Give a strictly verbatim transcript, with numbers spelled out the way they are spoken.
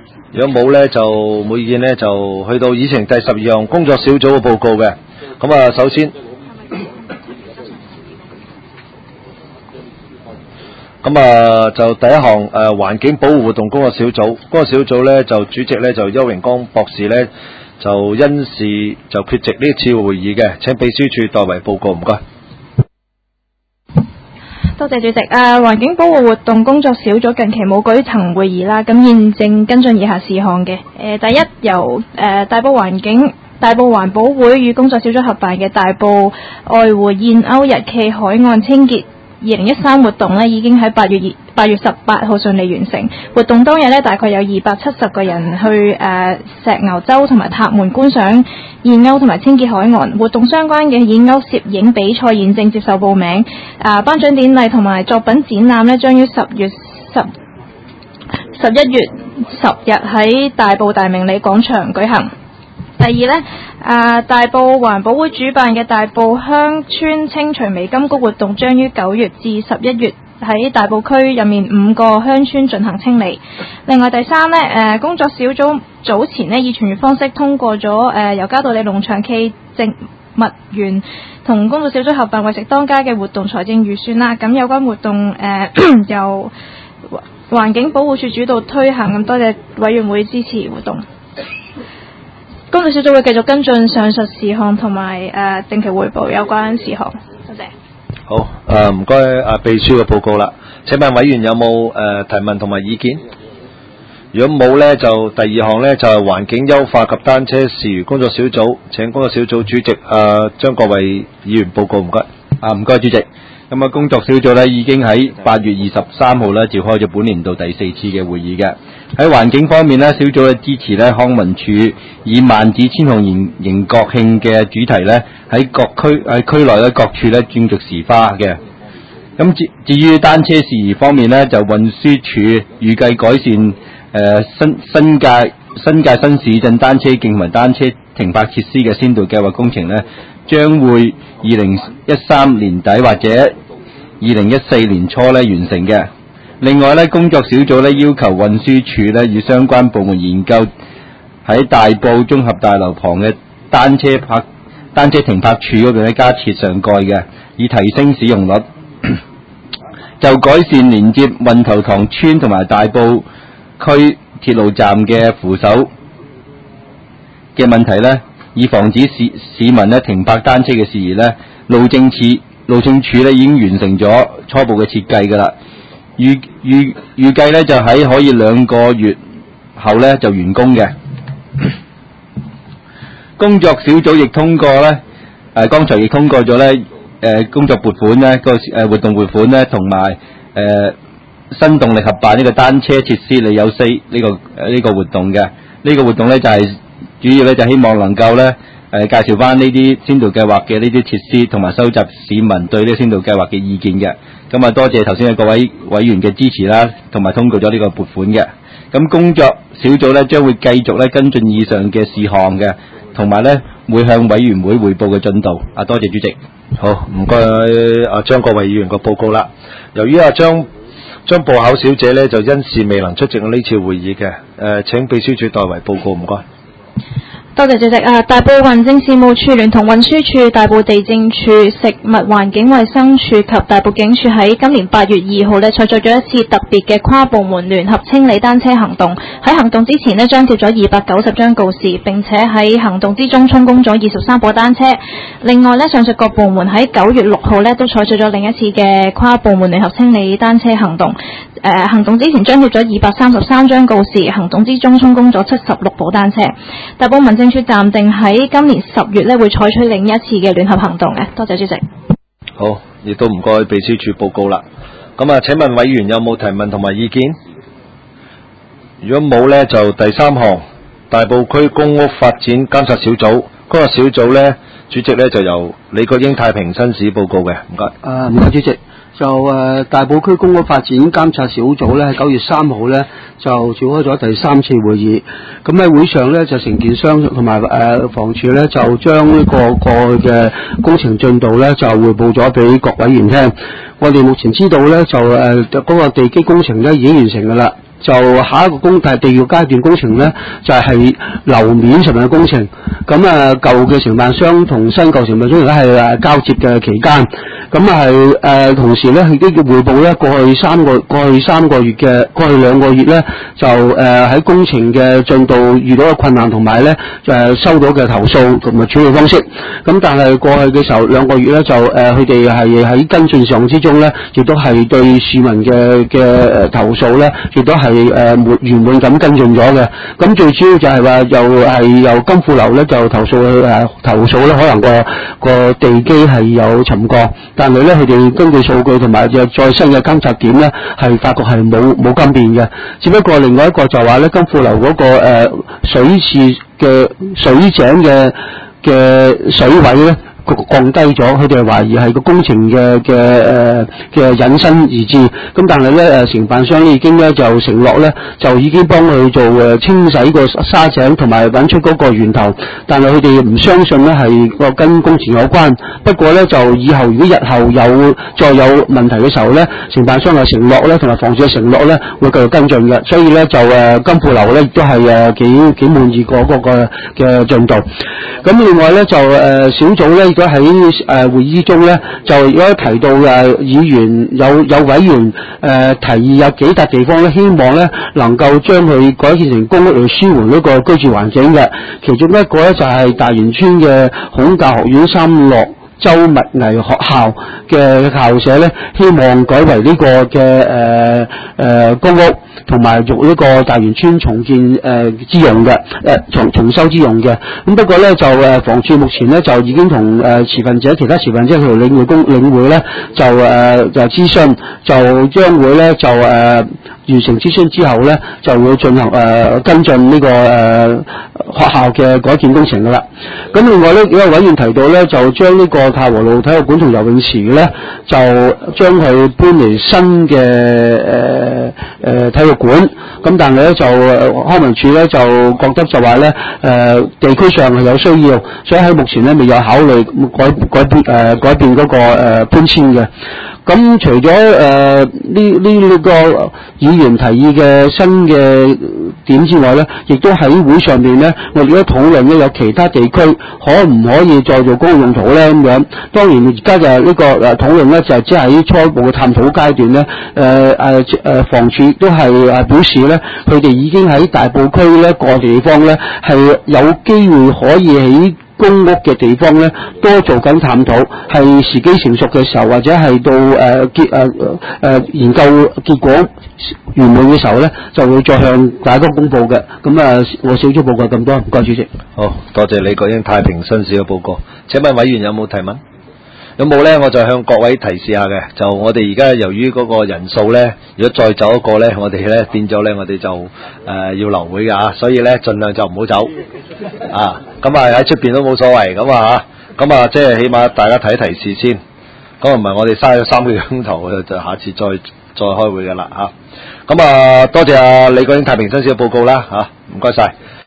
如果冇咧，就冇意見咧，就去到議程第十二項工作小組嘅報告嘅。咁啊，首先，咁啊就第一項誒環境保護活動工作小組，工作小組咧就主席咧就邱榮光博士咧就因事就缺席呢次會議嘅，請秘書處代為報告，唔該。 多謝主席。誒、啊，環境保護活動工作小組近期冇舉行會議啦，咁現正跟進以下事項嘅。誒、呃，第一由誒、呃、大埔環境大埔環保會與工作小組合辦嘅大埔愛護燕鷗日暨海岸清潔二零一三活動呢，已經喺八月二八月十八號順利完成。活動當日呢，大概有二百七十個人去誒、呃、石牛洲同埋塔門觀賞燕鷗同埋清潔海岸。活動相關嘅燕鷗攝影比賽現正接受報名。誒頒獎典禮同埋作品展覽呢，將於十月十十一月十日喺大埔大明里廣場舉行。第二呢，啊大埔環保會主辦嘅大埔鄉村清除微金谷活動將於九月至十一月喺大埔區入面五個鄉村進行清理。另外第三呢，誒工作小組早前呢以傳閱方式通過咗誒由嘉道理農場暨植物園同工作小組合辦為食當家嘅活動財政預算啦。咁有關活動誒由環境保護署主導推行，咁多謝委員會支持活動。工作小組會繼續跟進上述事項同埋誒定期匯報有關事項。多謝。 好，誒唔該啊秘書嘅報告啦。請問委員有冇誒、呃、提問同埋意見？如果冇咧，就第二項咧就係、是、環境優化及單車事宜工作小組，請工作小組主席誒張國偉議員報告，唔該。 啊，唔該主席。咁啊，工作小組咧已經喺八月二十三號咧召開咗本年度第四次嘅會議嘅。喺環境方面咧，小組咧支持咧康文署以萬紫千紅迎迎國慶嘅主題咧喺各區喺區內咧各處咧種植時花嘅。咁至至於單車事宜方面咧，就運輸署預計改善誒、呃、新新界新界新市鎮單車徑同埋單車停泊設施嘅先導計劃工程咧，將會二零一三年底或者二零一四年初咧完成嘅。另外咧，工作小組咧要求運輸署咧與相關部門研究喺大埔綜合大樓旁嘅單車泊單車停泊處嗰度咧加設上蓋嘅，以提升使用率。就改善連接運頭塘村同埋大埔區鐵路站嘅扶手嘅問題咧，以防止市市民咧停泊單車嘅事宜咧，路政署路政署咧已經完成咗初步嘅設計㗎啦。預預預計咧就喺可以兩個月後咧就完工嘅。工作小組亦通過咧，誒、呃、剛才亦通過咗咧，誒工作撥款咧個誒活動撥款咧，同埋誒新動力合辦呢個單車設施你有四呢、這個誒呢、呃這個活動嘅。呢、這個活動咧就係、是、主要咧就希望能夠咧誒介紹翻呢啲先導計劃嘅呢啲設施，同埋收集市民對呢個先導計劃嘅意見嘅。咁啊，多謝頭先嘅各位委員嘅支持啦，同埋通過咗呢個撥款嘅。咁工作小組咧將會繼續咧跟進以上嘅事項嘅，同埋咧會向委員會匯報嘅進度。啊，多謝主席。 好，唔該阿張國偉議員個報告啦。由於阿張張步巧小姐咧就因事未能出席呢次會議嘅，誒、呃、請秘書處代為報告，唔該。 多謝主席。啊，大埔民政事務處聯同運輸處、大埔地政處、食物環境衛生署及大埔警署喺今年八月二號呢採取咗一次特別嘅跨部門聯合清理單車行動。喺行動之前呢，張貼咗二百九十張告示，並且喺行動之中充公咗二十三部單車。另外呢，上述各部門喺九月六號呢都採取咗另一次嘅跨部門聯合清理單車行動。誒、呃，行動之前張貼咗二百三十三張告示，行動之中充公咗七十六部單車。大埔民政處暫定喺今年十月咧會採取另一次嘅聯合行動嘅。多謝主席。 好，亦都唔該秘書處報告啦。咁啊，請問委員有冇提問同埋意見？如果冇呢，就第三項大埔區公屋發展監察小組，嗰個小組呢，主席呢就由李國英太平紳士報告嘅，唔該。 啊，唔該主席。就誒、呃、大埔區公屋發展監察小組咧，喺九月三號咧就召開咗第三次會議。咁喺會上咧，就承建商同埋誒房署咧，就將呢個過去嘅工程進度咧，就匯報咗俾各委員聽。我哋目前知道咧，就誒嗰、呃那個地基工程咧已經完成㗎啦。 就下一個工係第二個階段工程咧，就係、是、樓面上面嘅工程。咁啊，舊嘅承辦商同新舊承辦商而家係誒交接嘅期間，咁啊係誒同時咧，佢都要匯報咧過去三個過去三個月嘅過去兩個月咧，就誒喺、呃、工程嘅進度遇到嘅困難同埋咧誒收到嘅投訴同埋處理方式。咁但係過去嘅時候兩個月咧就誒佢哋係喺跟進上之中咧，亦都係對市民嘅嘅投訴咧，亦都係誒滿圓滿咁跟進咗嘅。咁最主要就係話又係由金富樓咧就投訴誒、呃、投訴咧，可能個個地基係有沉降，但係咧佢哋根據數據同埋再新嘅監察點咧，係發覺係冇冇更變嘅。只不過另外一個就話咧，金富樓嗰、那個誒、呃、水池嘅水井嘅嘅水位咧降低咗，佢哋係懷疑係個工程嘅嘅誒嘅引申而致。咁但係咧誒承辦商咧已經咧就承諾咧就已經幫佢做誒清洗個沙井同埋揾出嗰個源頭，但係佢哋唔相信咧係個跟工程有關。不過咧就以後如果日後有再有問題嘅時候咧，承辦商嘅承諾咧同埋房署嘅承諾咧會繼續跟進嘅。所以咧就誒金富樓咧亦都係誒幾幾滿意過嗰個嘅進度。咁另外咧就誒、呃、小組咧。如果喺誒、呃、會議中咧，就如果提到誒、呃、議員有有委員誒、呃、提議有幾笪地方咧，希望咧能夠將佢改建成公屋嚟舒緩嗰個居住環境嘅。其中一個咧就係、是、大元村嘅孔教學院三落周密藝學校嘅校舍咧，希望改為呢個嘅誒誒公屋，同埋用呢個大元村重建誒、呃、之用嘅誒、呃、重重修之用嘅。咁不過咧就誒、呃、房署目前咧就已經同誒、呃、持份者其他持份者佢哋領會公領會咧就誒、呃、就諮詢，就將會咧就誒、呃、完成諮詢之後咧就會進行誒、呃、跟進呢、這個誒、呃、學校嘅改建工程噶啦。咁另外咧有個委員提到咧就將呢個太和路體育館同游泳池咧就將佢搬嚟新嘅誒誒體育館。咁但係咧就康文署咧就覺得就話咧誒地區上係有需要，所以喺目前咧未有考慮改改變誒、呃、改變嗰個誒搬遷嘅。咁除咗誒呢呢呢個議員提議嘅新嘅點之外咧，亦都喺會上面咧，我哋都討論咧有其他地區可唔可以再做公共用途咧咁樣。當然而家就係呢個誒討論咧，就係只係喺初步嘅探討階段咧。誒誒誒，房署都係誒表示咧，佢哋已經喺大埔區咧個地方咧係有機會可以喺公屋嘅地方咧，多做緊探討，係時機成熟嘅時候，或者係到誒、呃、結誒誒、呃、研究結果圓滿嘅時候咧，就會再向大家公佈嘅。咁啊，我小組報告咁多，唔該主席。 好多謝李國英太平紳士嘅報告。請問委員有冇提問？有冇咧？我就向各位提示下嘅，就我哋而家由於嗰個人數咧，如果再走一個咧，我哋咧變咗咧，我哋就誒、呃、要留會㗎嚇，所以咧盡量就唔好走啊。咁啊喺出邊都冇所謂咁啊嚇，咁啊即係起碼大家睇提示先。咁唔係我哋嘥咗三個鐘頭，就下次再再開會㗎啦嚇。咁啊多謝啊李國英太平紳士嘅報告啦嚇，唔該晒。